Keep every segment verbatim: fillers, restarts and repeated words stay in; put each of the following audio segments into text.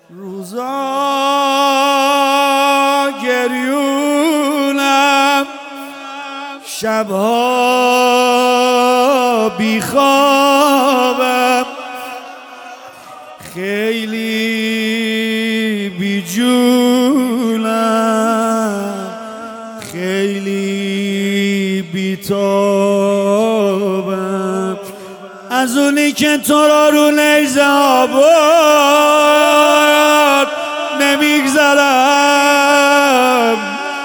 روزا گریونم، شبها بیخوابم، خیلی بیجونم، خیلی بیتابم، از اونی که تو را رو نیزه آورد نمیگذرم.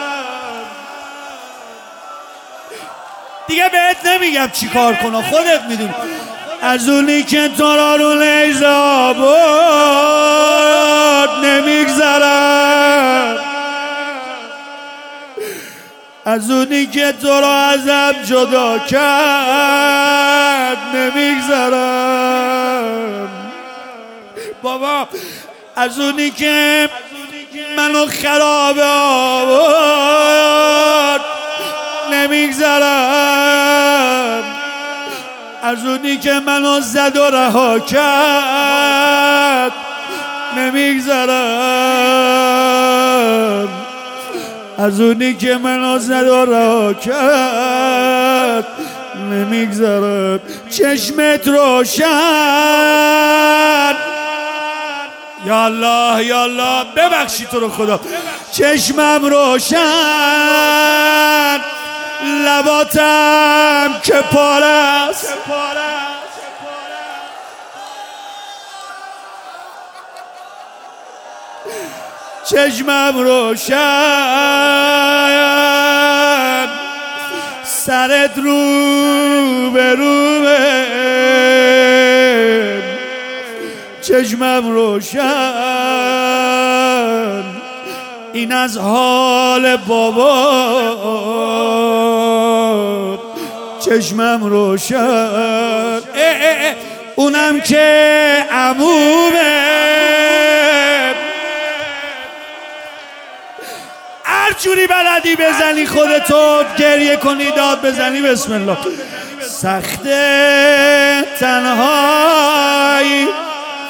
دیگه بهت نمیگم چی کار کنم، خودت میدونی. از اونی که تو را رو نیزه آورد نمیگذرم، از اونی که تو را ازم جدا کرد نمیگذرم. بابا از اونی که منو خراب آورد نمیگذرم، از اونی که منو زد و رها کرد نمیگذرم، از اونی که منو زد و رها کرد نمیگذرم. چشمت روشن، یا الله یا الله ببخشی تو رو خدا، چشمم روشن، لباتم که پاره است، چشمم روشن، سرت رو به رومه، چشمم روشن، این از حال بابا، چشمم روشن، اه اه اه. اونم که عمومه، هر جوری بلدی بزنی خودتو، گریه کنی، داد بزنی، بسم الله. سخته تنهایی،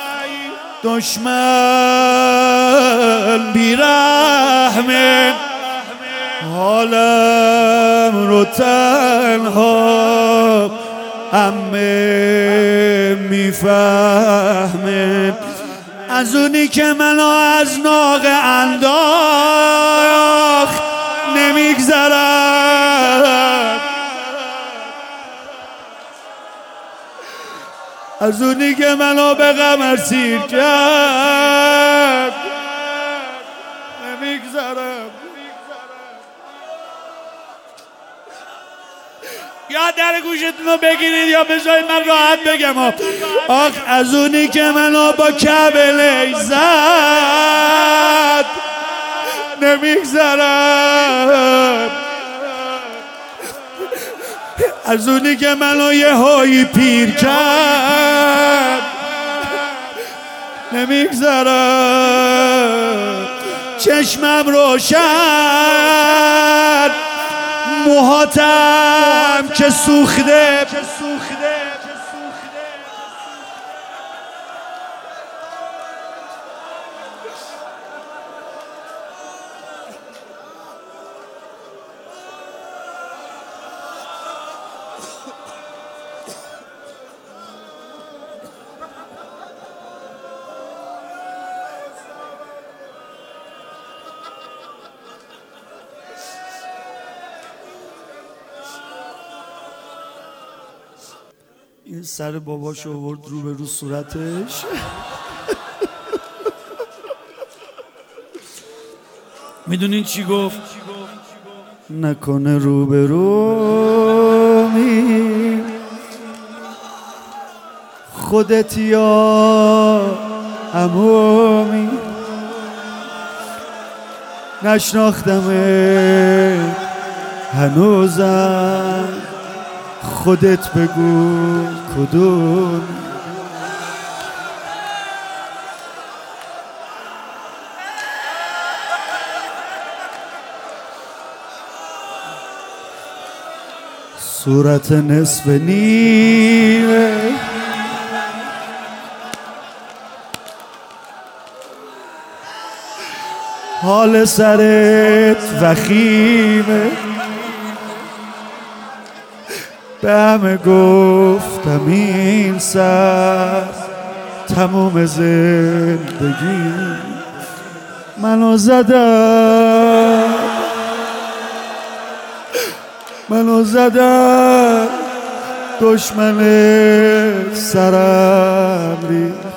دشمن بیرحمه، حالم رو تنها عمه میفهمه، از اونی که منو از ناق انداخت نمیگذرم، از اونی که منو به غم اسیر کرد نمیگذرم. یا در گوشتون رو بگیرید یا بذارید من راحت بگم. آخ از اونی که منو با کبله زد نمیگذرم، از اونی که منو یه هایی پیر کرد نمیگذرم. چشمم روشن، موهاتم که سوخته، این سر باباشو آورد رو به رو صورتش. میدونین چی گفت؟ نکنه رو به رو می خودت یا عمومی، نشناختمه هنوزم، خودت بگو کدوم. صورت نصف نیمه، حال سرت وخیمه، به همه گفتم این سر تموم زندگی، منو زدن منو زدن دشمن سرم ریخت.